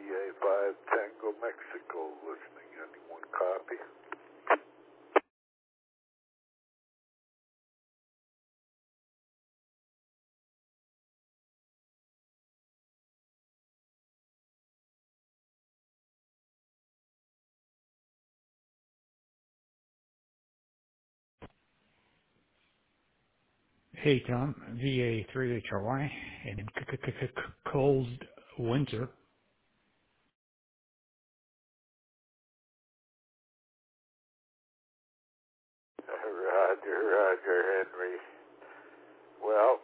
VA5 Tango Mexico listening. Anyone copy? Hey, Tom, VA3HRY in cold winter. Roger, Henry. Well,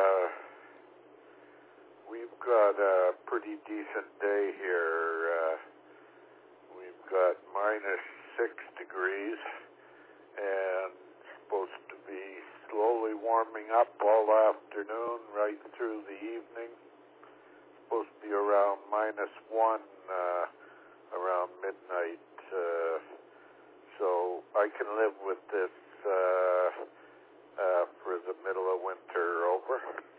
we've got a pretty decent day here. We've got -6 degrees and supposed to be slowly warming up all afternoon right through the evening. Supposed to be around -1 around midnight. So I can live with this for the middle of winter. Over.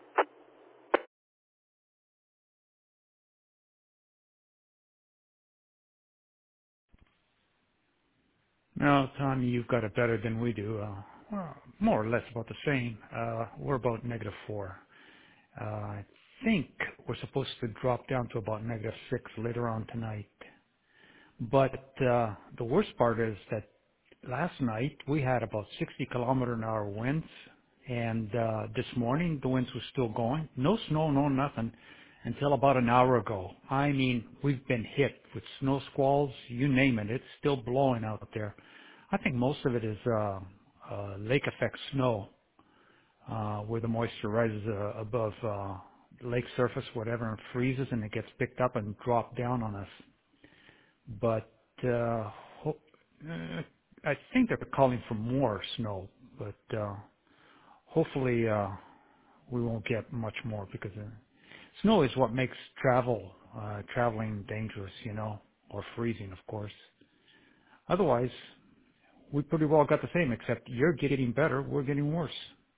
No, Tom, you've got it better than we do. Well, more or less about the same. We're about -4. I think we're supposed to drop down to about -6 later on tonight. But the worst part is that last night we had about 60-kilometer-an-hour winds, and this morning the winds were still going. No snow, no nothing, until about an hour ago. I mean, we've been hit with snow squalls, you name it. It's still blowing out there. I think most of it is lake effect snow, where the moisture rises above lake surface, whatever, and freezes, and it gets picked up and dropped down on us. But ho- I think they're calling for more snow, but hopefully we won't get much more, because snow is what makes traveling dangerous, or freezing, of course. Otherwise, we pretty well got the same, except you're getting better, we're getting worse.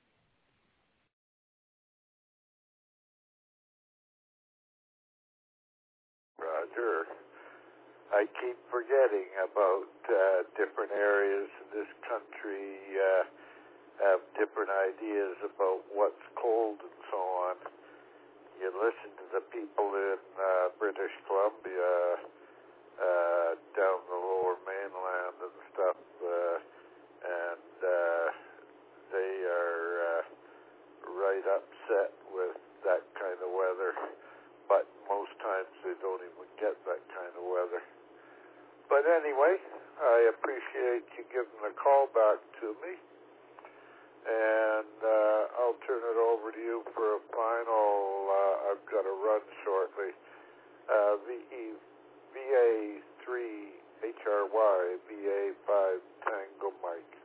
Roger. I keep forgetting about different areas of this country have different ideas about what's cold and so on. You listen to the people in British Columbia, down the lower mainland and stuff, and they are right upset with that kind of weather. But most times they don't even get that kind of weather. But anyway, I appreciate you giving the call back to me, and I'll turn it over to you for a final. I've got to run shortly. VA3HRY, VA5 Tango Mike.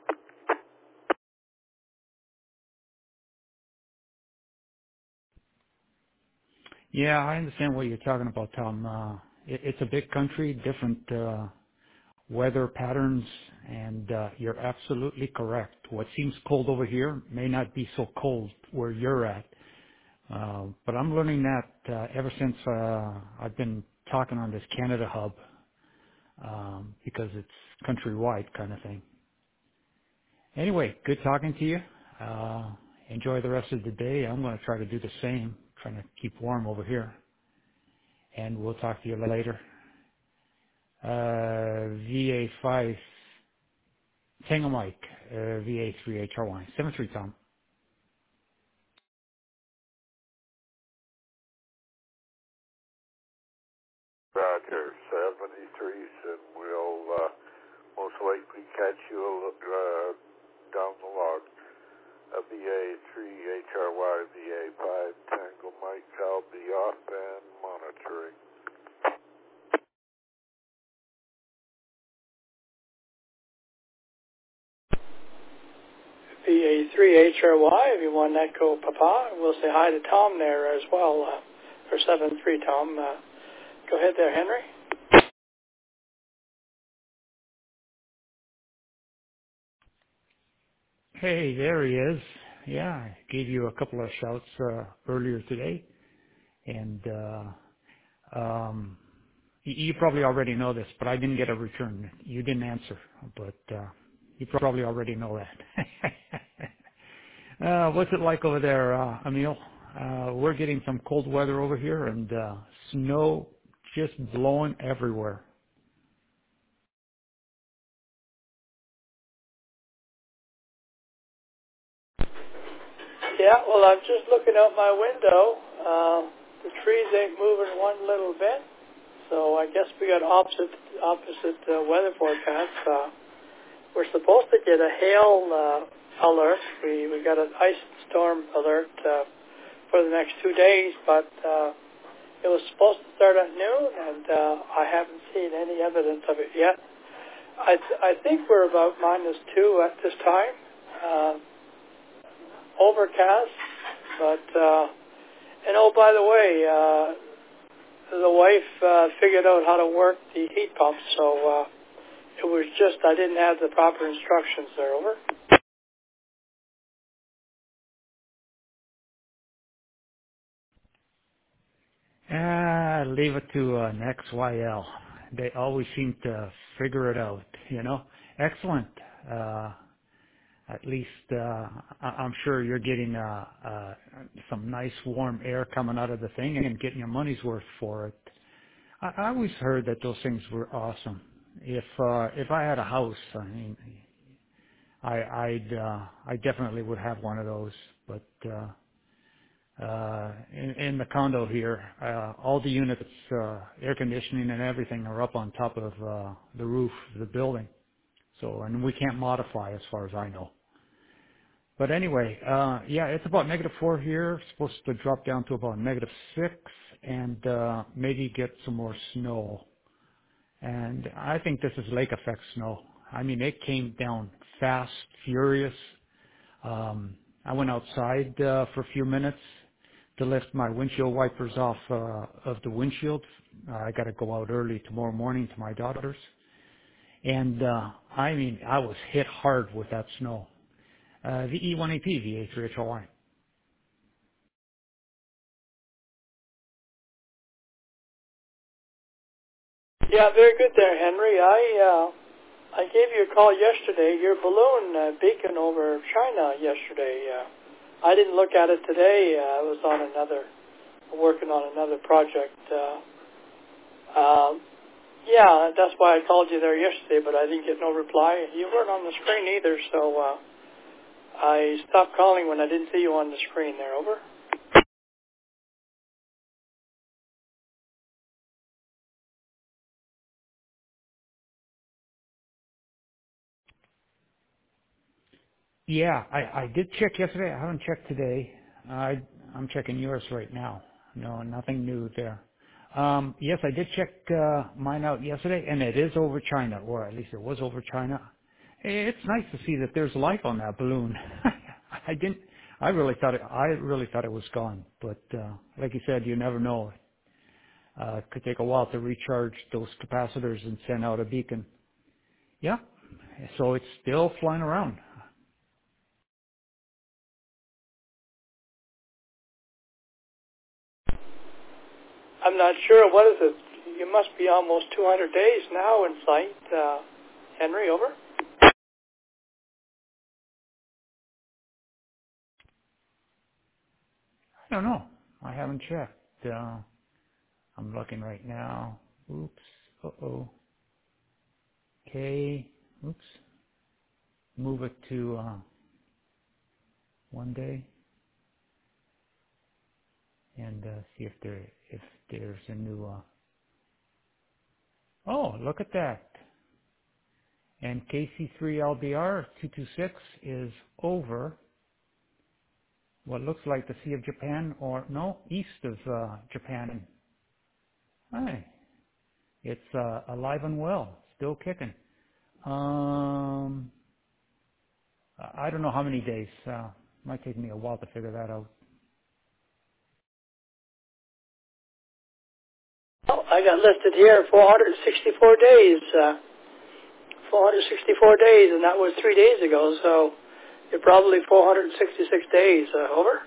Yeah, I understand what you're talking about, Tom. It's a big country, different weather patterns, and you're absolutely correct. What seems cold over here may not be so cold where you're at. But I'm learning that ever since I've been talking on this Canada hub, because it's countrywide kind of thing. Anyway, good talking to you. Enjoy the rest of the day. I'm going to try to do the same, trying to keep warm over here. And we'll talk to you later. VA5 Tango Mike, VA3HRY, 73 Tom. Roger, 73s, and we'll most likely catch you down the log. VA3HRY, VA5 Tango Mike. I'll be off and monitoring. VA3HRY, everyone echo Papa. We'll say hi to Tom there as well, for 7-3 Tom. Go ahead there, Henry. Hey, there he is. Yeah, I gave you a couple of shouts earlier today. And You probably already know this, but I didn't get a return. You didn't answer, but you probably already know that. What's it like over there, Emil? We're getting some cold weather over here and snow just blowing everywhere. Yeah, well, I'm just looking out my window. The trees ain't moving one little bit, so I guess we got opposite weather forecasts. We're supposed to get a hail alert. We got an ice storm alert for the next 2 days, but it was supposed to start at noon, and I haven't seen any evidence of it yet. I think we're about -2 at this time. Overcast, but and oh, by the way, the wife figured out how to work the heat pump, so it was just I didn't have the proper instructions there. Over. Leave it to an XYL. They always seem to figure it out, you know. Excellent. At least I'm sure you're getting some nice warm air coming out of the thing and getting your money's worth for it. I always heard that those things were awesome. If I had a house, I mean, I definitely would have one of those. But in the condo here, all the units, air conditioning and everything are up on top of the roof of the building. So, and we can't modify as far as I know. But anyway, yeah, it's about -4 here. It's supposed to drop down to about -6 and maybe get some more snow. And I think this is lake effect snow. I mean, it came down fast, furious. I went outside for a few minutes to lift my windshield wipers off of the windshield. I got to go out early tomorrow morning to my daughter's. And I mean, I was hit hard with that snow. The E1AP, the A3HLY. Yeah, very good there, Henry. I gave you a call yesterday. Your balloon beacon over China yesterday. I didn't look at it today. I was working on another project. Yeah, that's why I called you there yesterday, but I didn't get no reply. You weren't on the screen either, so I stopped calling when I didn't see you on the screen there. Over. Yeah, I did check yesterday. I haven't checked today. I'm checking yours right now. No, nothing new there. Yes, I did check mine out yesterday, and it is over China, or at least it was over China. It's nice to see that there's life on that balloon. I really thought it was gone, but like you said, you never know. It could take a while to recharge those capacitors and send out a beacon. Yeah, so it's still flying around. I'm not sure. What is it? You must be almost 200 days now in flight. Henry, over. I don't know. I haven't checked. I'm looking right now. Oops. Uh-oh. Okay. Oops. Move it to 1 day and see if there's a new. Oh, look at that. And KC3LBR 226 is over what looks like the Sea of Japan, or no, east of Japan. Hi. It's alive and well, still kicking. I don't know how many days. Might take me a while to figure that out. Oh, I got listed here 464 days. 464 days, and that was 3 days ago, so you're probably 466 days. Over.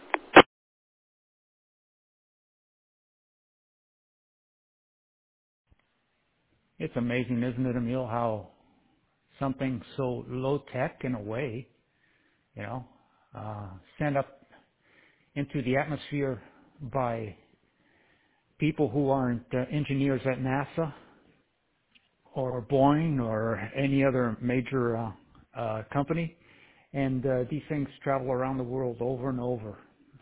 It's amazing, isn't it, Emil, how something so low tech in a way, you know, sent up into the atmosphere by people who aren't engineers at NASA or Boeing or any other major company, and these things travel around the world over and over.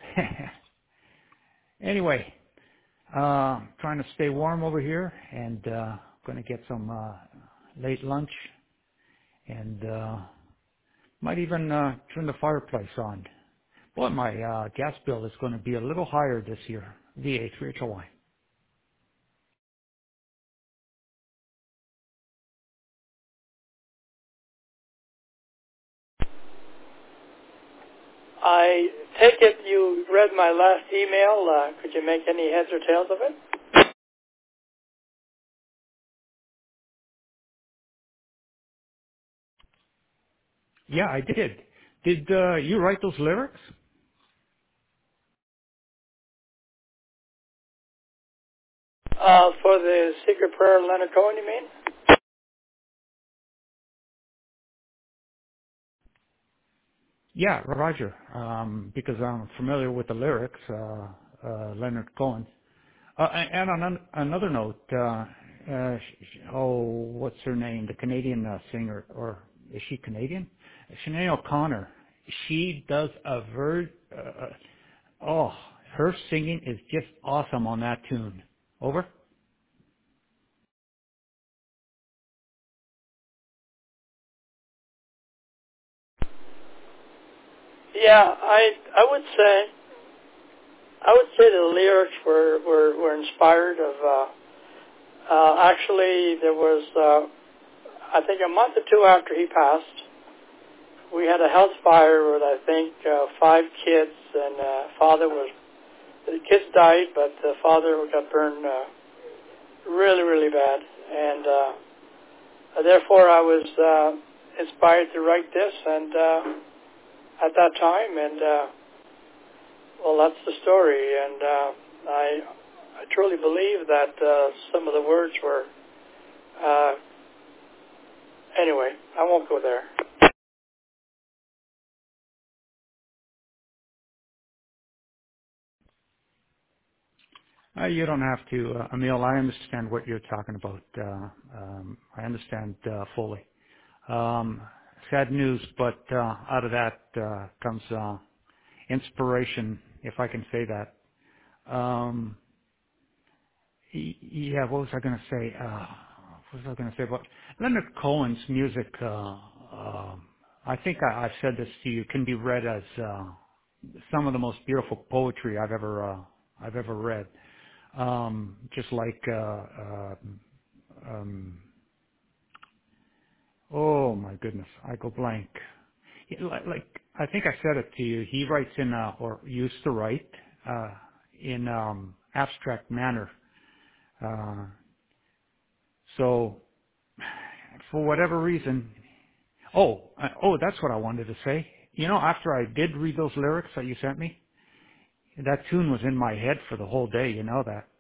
Anyway, trying to stay warm over here, and going to get some late lunch, and might even turn the fireplace on. Boy, my gas bill is going to be a little higher this year. VA3HLY. I take it you read my last email. Could you make any heads or tails of it? Yeah, I did. Did you write those lyrics? For the Secret Prayer of Leonard Cohen, you mean? Yeah, Roger. Because I'm familiar with the lyrics, Leonard Cohen. And on another note, what's her name? The Canadian singer, or is she Canadian? Sinead O'Connor. She does a her singing is just awesome on that tune. Over? Yeah, I would say the lyrics were inspired of. Actually, there was I think a month or two after he passed, we had a house fire with I think 5 kids, and the kids died, but the father got burned really, really bad, and therefore I was inspired to write this, and at that time, and well, that's the story, and I truly believe that some of the words were. Anyway, I won't go there. You don't have to, Emil. I understand what you're talking about. I understand fully. Sad news, but out of that comes inspiration, if I can say that. Yeah, what was I going to say? What was I going to say about Leonard Cohen's music? I think I've said this to you. Can be read as some of the most beautiful poetry I've ever read. Just like oh my goodness, I go blank. Like I think I said it to you. He writes in or used to write in abstract manner. So for whatever reason, that's what I wanted to say. You know, after I did read those lyrics that you sent me, that tune was in my head for the whole day. You know that.